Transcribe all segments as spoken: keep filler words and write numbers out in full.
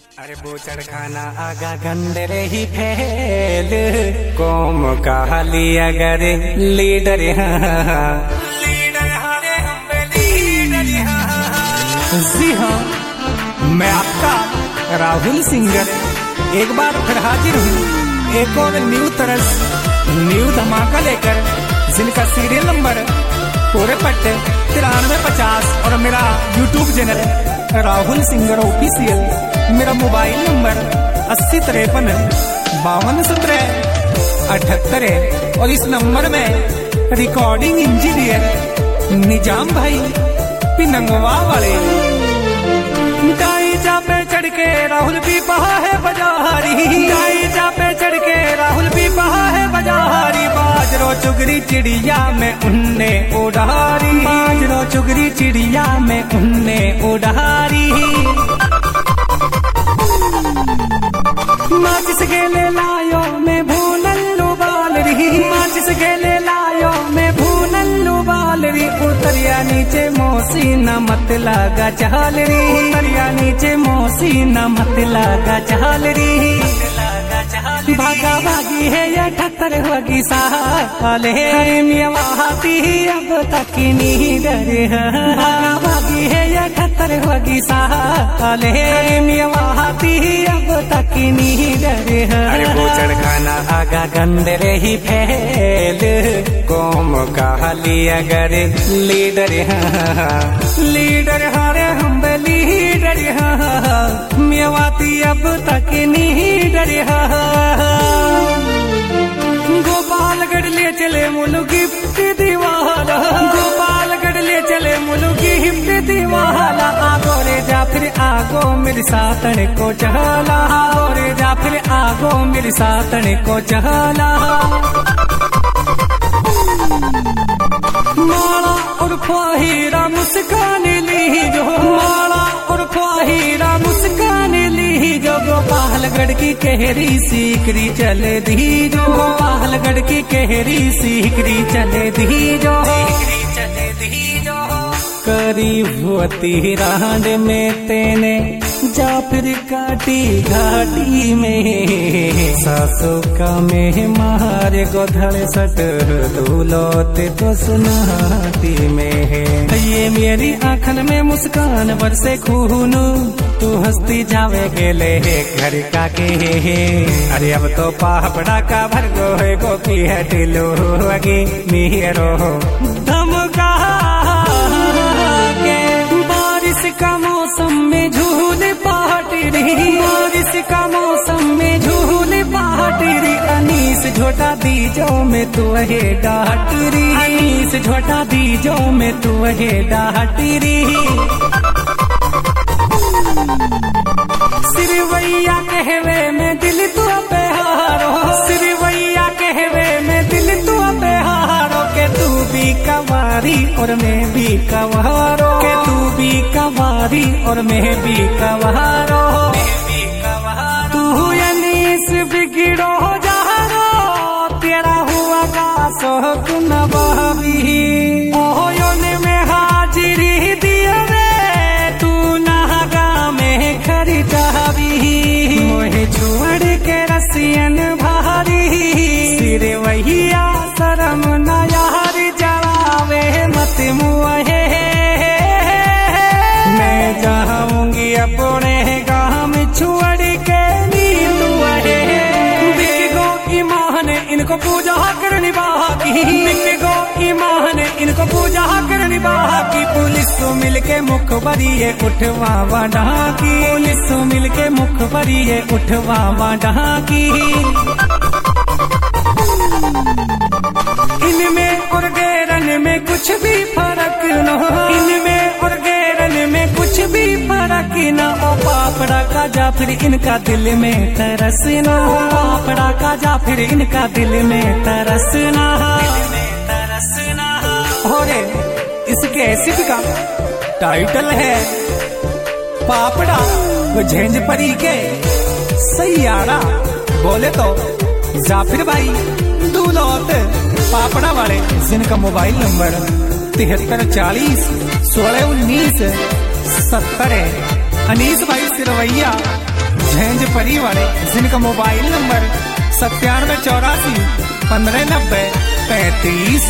अरे बोचड़ खाना आगा गंदरे ही फैल कौम का हाली अगर लीडर लीडर हारे हम लीडर जी हाँ, मैं आपका राहुल सिंगर एक बार फिर हाजिर हूँ एक और न्यू तरस न्यू धमाका लेकर, जिनका सीरियल नंबर पूरे पट्टे तिरानवे पचास और मेरा YouTube channel Rahul singer official, मेरा मोबाइल नंबर अस्सी तिरपन बावन सत्रह अठहत्तर है और इस नंबर में रिकॉर्डिंग इंजीनियर निजाम भाई पिनंगवा वाले। दाई जा पे चढ़ के राहुल भी बहा है बजारी, दाई जा पे चढ़ के राहुल भी बहा है बजारी। बाजरो चुगरी चिड़िया में उनने उड़ारी, बाजरो चुगरी चिड़िया में उनने उड़ारी। माचिस गेले लायो मैं भूनल्लू बाल रही, माचिस गेले लायो मैं भूनल्लू बाल रही। उतरिया नीचे मोसी न मत लगा चाल री, उतरिया नीचे मोसी न मत लगा चाल री। भागा भागी है या ठक्कर होगी साले मियावाती अब तक नहीं डरे। भागा भागी है या ठक्कर होगी साले मियावाती अब तक नहीं डरे। अरे बोचड़ खाना आगा गंदरे ही फैल कौम का हाली अगर लीडर लीडर हारे हम लीडर मियावाती अब तक नहीं डरे। गोपालगढ़ ले चले मुल्क गिफ्ट दीवाला, गोपालगढ़ ले चले मुल्क गिफ्ट दीवाला। आगो रे जा फिर आगो मेरे सातन को चहला, आगो रे जा फिर आगो मेरे सातन को चहला। माला और ख्वाहिरा मुस्कान ली जो, माला और ख्वाहिरा मुस्कान ली जो। गोपालगढ़ की कहरी सीकरी चले दी जो, गोपालगढ़ की कहरी सीकरी चले दी जो, चले दी जो। करीब होती रांड में तेने जा फिर काटी घाटी में। सासू का में मारे गोधड़ सट दूलोते तो सुनाती में है। ये मेरी आंखन में मुस्कान बरसे खून, तू हंसती जावे गेले घर का के। अरे अब तो पापड़ा का भरगो है गो की है टिलो अगे मेरो धमका के। बारिश का मौसम में झूले पाटी रही, बारिश का मौसम में झूले पाटी रही। अनीस झोटा दीजो में तू है डाटरी, अनीस झोटा दीजो में तू है डाटरी। सिरवैया कहवे में दिल तू पे हारो, सिरवैया कहवे में दिल तू पे हारो। के तू भी कवारी और मैं भी कवारो, के तू भी कवारी और मैं भी कवारो। तू अनीस बिगड़ो जारो, तेरा हुआ का शौक न बहवी। ओयोन में हाजिरी दिया रे तू नागा में खरीदावी। मोहे छोड़ के रसियन भारी, सिर वहिया शरम न यार जलावे मत मुहे। मैं जाऊंगी अपने गाँव छोड़ के नीलू है। बिकगो ईमान इनको पूजा करनी बाकी, बिकगो ईमान इनको पूजा करनी बाकी। पुलिस तो मिलके मुख भरिए उठवा ढाकी, पुलिस तो मिलके मुख भरिए उठवा ढाकी। इनमें और गैरन में कुछ भी फर्क न हो, इनमें और गैरन में कुछ भी फर्क न हो। पापड़ा का जा फिर इनका दिल में तरसना, पापड़ा का जा फिर इनका दिल में तरसना, तरसना। और इसके एसिड का टाइटल है पापड़ा झेंझ परी के सैयारा। बोले तो जाफिर भाई दूलौत पापड़ा वाले, जिनका मोबाइल नंबर तिहत्तर चालीस सोलह उन्नीस सत्तर है। अनीस भाई सिरवैया झेंझ परी वाले जिनका मोबाइल नंबर सत्तानवे चौरासी पंद्रह नब्बे पैंतीस।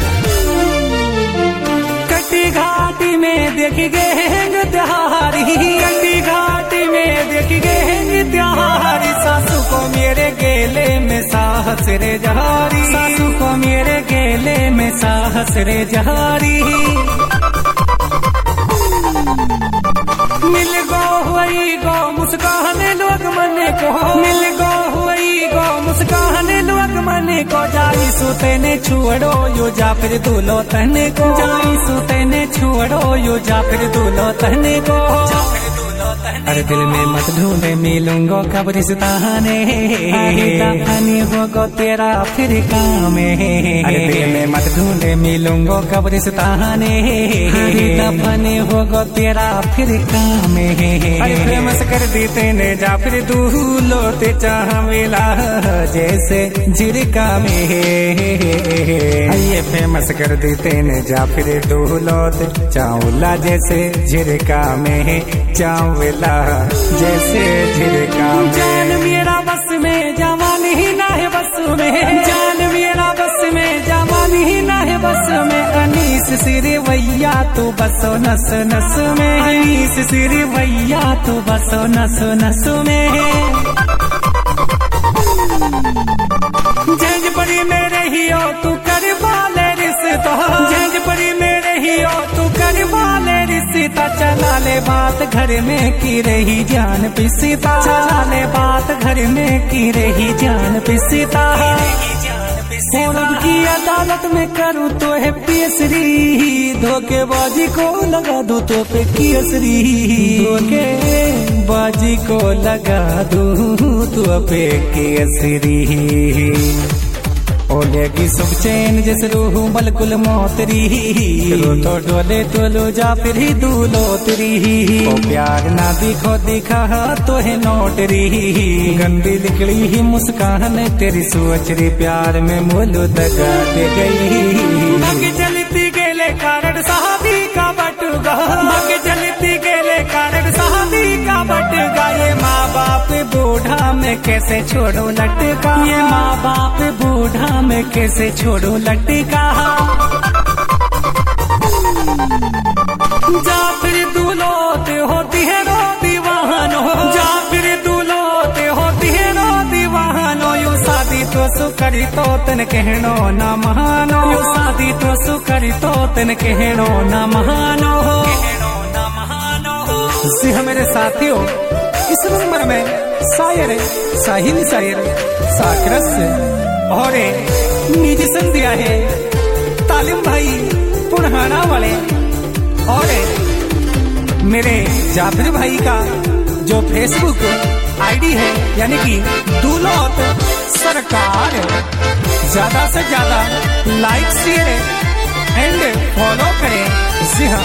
कटी घाटी में देखी गेंग त्योहारी, कटी घाटी में देखी गेंग त्योहारी। सासू को मेरे गेले में साहस रे जहारी, सासू को मेरे गेले में साहस रे जहारी। मिल गो हुई गो मुस्कान लोग मने को, मिल गो हुई गो मुस्कान लोग मने को। जाई सुते ने छुड़ो यो जा फिर दूलो तने को, जाई सुते ने छुड़ो यो जा फिर दूलो तने को। अरे दिल में मत ढूंढे मिलूंगो कब्रिस्ताने, दफनी होगो तेरा फिर काम है। अरे दिल में मत ढूंढे मिलूंगो कब्रिस्ताने, दफनी होगो तेरा फिर काम है। अरे फेमस कर देते ने जा फिर दूलो ते चाह मिला जैसे झिड़का में। ये फेमस कर देते ने जा फिर दूलो ते चाउला जैसे झिड़का में, चाउला जैसे झिड़का में। जान मेरा बस में जवानी ही ना है बस में, जान मेरा बस में जवानी ही ना है बस में। अनीस सिरे भैया तू बसो नस नस में, अनीस सिरे भैया तू बसो नस नस में। झंझ परी मेरे ही हो तू कर वाले रिश्ता, झंझ परी मेरे ही हो तू कर वाले रिश्ता। चला ले बात घर में की रही जान पिसीता, चला ले बात घर में की रही जान पिसीता। पूरब की अदालत में करूँ तो है केसरी, धोखेबाजी को लगा दूँ तो पे केसरी, धोखेबाजी को लगा दूँ तो पे केसरी। ओलेगी सुख चैन जैसे रूह बलकुल मोतरी, तो डोले तो लो जा फिर ही दूलो तरी। ओ प्यार ना दिखो दिखा तो है नोटरी, गंदी निकली ही मुस्कान तेरी सोचरी। प्यार में मोलू दगा दे गई, मग चलती गेले कारण शादी का बटुगा, मग चलती गेले कारण शादी का बटुगा। ये माँ बाप बूढ़ा में कैसे छोड़ो लटका, ये माँ बाप बूढ़ा में कैसे छोड़ो लटका। जा फिर दूलोते होती है रो दीवानो, जा फिर दूलोते होती है रो दीवानो। यो शादी तो सुकरी तो तन कहनो ना महानो, यो शादी तो सुकरी तो तन कहनो ना महानो। जी हाँ मेरे साथियों, इस नंबर में शायर साहिल शायर साकरस और निजी संध्या है तालिम भाई पुढ़ाना वाले, और मेरे जाफिर भाई का जो फेसबुक आईडी है यानी कि दूलोत सरकार। ज्यादा से ज्यादा लाइक शेयर एंड फॉलो करें। जी हाँ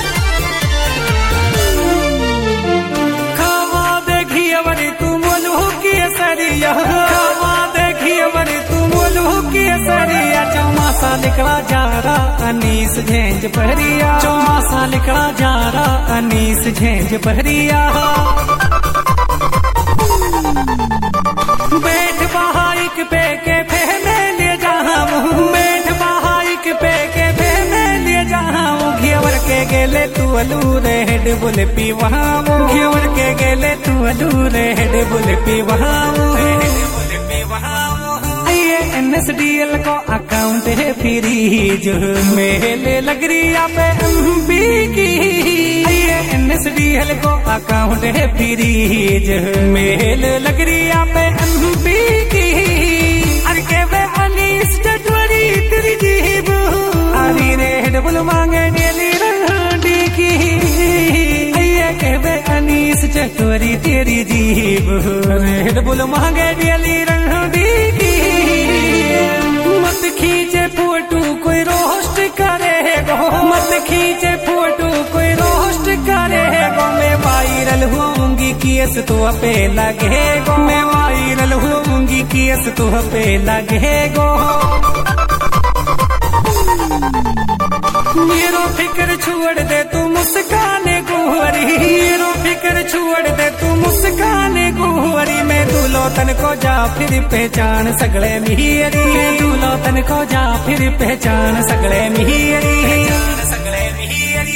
चौमासा निकला जा रहा अनीस झेंझ पहरिया, चौमासा निकला जा रहा अनीस झेंझ पहरिया। बैठ बहाइक पे के फहने ले जाऊं, बैठ बहाइक पे के फहने ले जाऊं। घेवर के गेले तू अलूरे हेड बुल पी वहाँ, घेवर के गेले तू अलूरे हेड बुल पी वहाँ। एन एस डी एल को अकाउंट है फ्री, जो मेले लग रही पे एमबी की। एन एस डी एल को अकाउंट है फ्री, जो मेले लग रही पे एमबी की। अरे के वे अनीस चटवरी तेरी जीब, अरे रेड बुल मांगे डेली रंडी की। के वे अनीस चटवरी तेरी जीब, रेड बुल मांगे डेली रंडी की। मत खींचे फोटो कोई रोस्ट करेगो, मत खींचे फोटो कोई रोस्ट करेगो। मैं वायरल होंगी केस तो पे लगेगो, मैं वायरल होंगी केस तो पे लगेगो। मेरो फिक्र छोड़ दे तू मुस्काने गोरी, मेरो फिक्र छोड़ दे तू मुस्काने गोरी। दूल्होतन को जा फिर पहचान सगळे मिहिरी दूल्होतन को जा फिर पहचान सगळे मिहिरी सगळे मिहिरी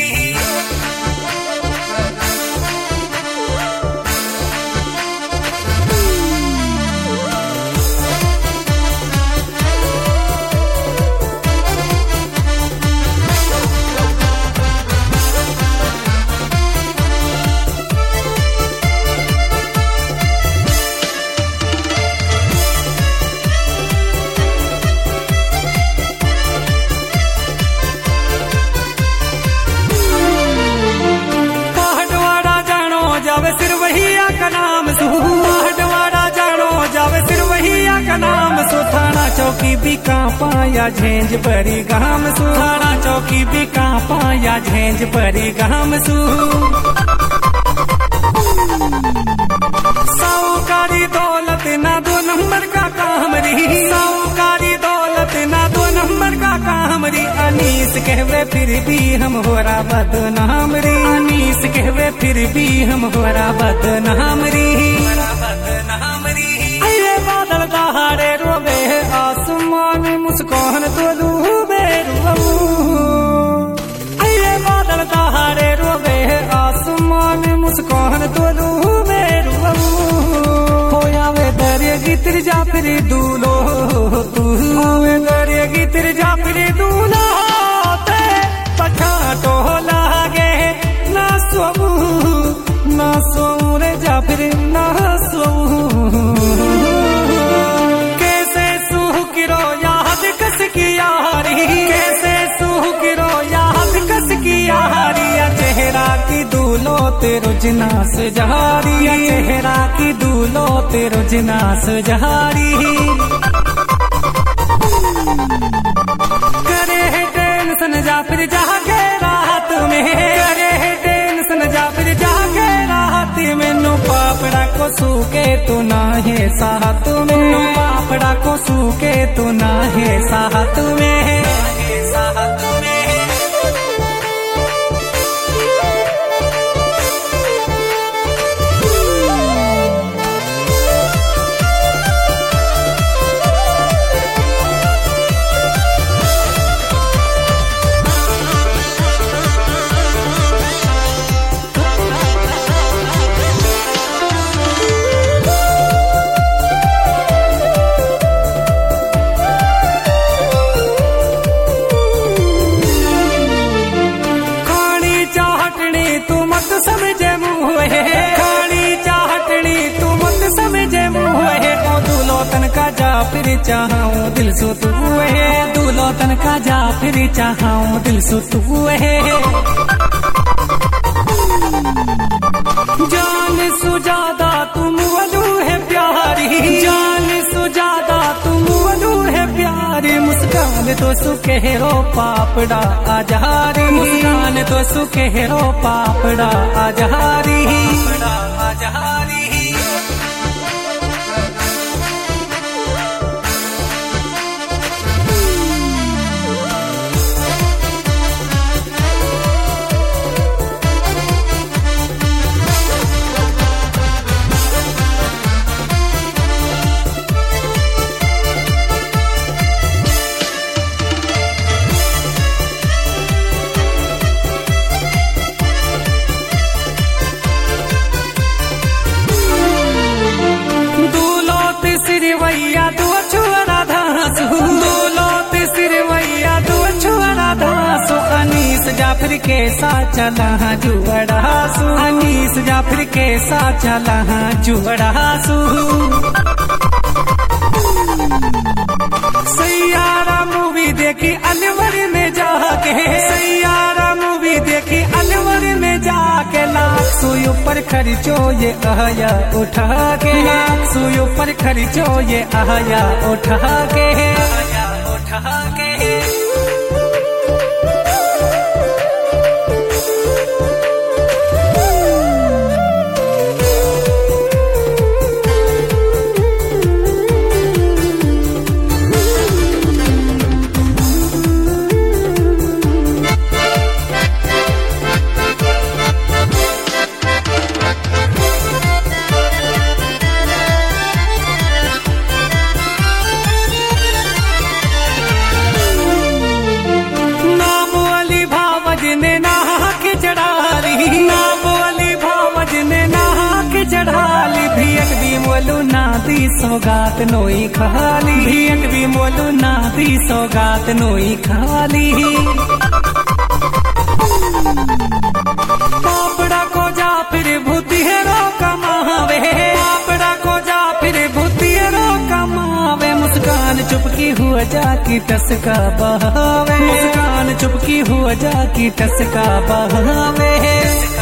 सिरवहिया का नाम सु पहाड़वाड़ा जानो जावे सिरवहिया का नाम सु थाना चौकी भी कहाँ पाया झेंझ परी गाम सु थाना चौकी भी कहाँ पाया झेंझ परी गाम सु साहूकारी दौलत ना दो नंबर का काम रही साहूकारी दौलत ना दो नंबर का काम रही अनीस कहवे फिर भी हम होरा बदनाम री अनीस कहवे फिर भी हम होरा बदनाम री बदनाम री अरे बादल दहाड़े रोवे आसमान में मुस्कान तो डूबे अरे बादल दहाड़े रोवे आसमान में मुस्कान तो डूबे होया वे दरिया की तिरजा फिर दूलो तू वे दरिया की तिरजा फिर दूलो ते पठा तो लागे ना सोऊ ना सोऊ रे जा फिर ना सोऊ कैसे सूह किरो याद कस की यारी कैसे सूह किरो याद कस की यारी चेहरा की दूलो तेरो जिनास जहारी चेहरा की दूलो तेरो जिनास जहारी करे है टेंशन जा फिर जाके रात में करे है टेंशन जा फिर जाके रात में नो पापड़ा को सूके तू ना है साथ में नो पापड़ा को सूके तू ना है साथ में साथ में समझे मुँह खानी चाहटनी तू मत समझे मुँह ओ दूल्होतन का जा फिर चाहूं दिल सु तू है दूल्होतन का जा फिर चाहूं दिल सु तू है जान सुजादा तुम वलू है प्यारी जान सुजादा तुम वलू है प्यारी मुस्कान तो सुकेरो पापड़ा आजहारी मुस्कान तो सुकेरो पापड़ा आजहारी आजहारी सिरवैया दो छुआरा धासु दूल्होत सिरवैया दो छुआरा धासु अनीस जाफर के साथ चला जुड़ासु अनीस जाफर के साथ चला जुड़ासु सैयारा मूवी देखी अलवर में जाके सैयारा मूवी देखी अलवर में जाके लाख सुई ऊपर खर्चो ये आया उठा के लाख सुई ऊपर खर्चो ये आया उठा के आया उठा के दी सौगात नोई खाली, एक भी मोलू ना दी सौगात नोई खाली। पापड़ा को जा फिर भूतिहरो कमावे, पापड़ा को जा फिर भूतिहरो कमावे। मुस्कान चुपकी हुआ जाकी टसका बहावे, मुस्कान चुपकी हुआ जाकी टसका बहावे।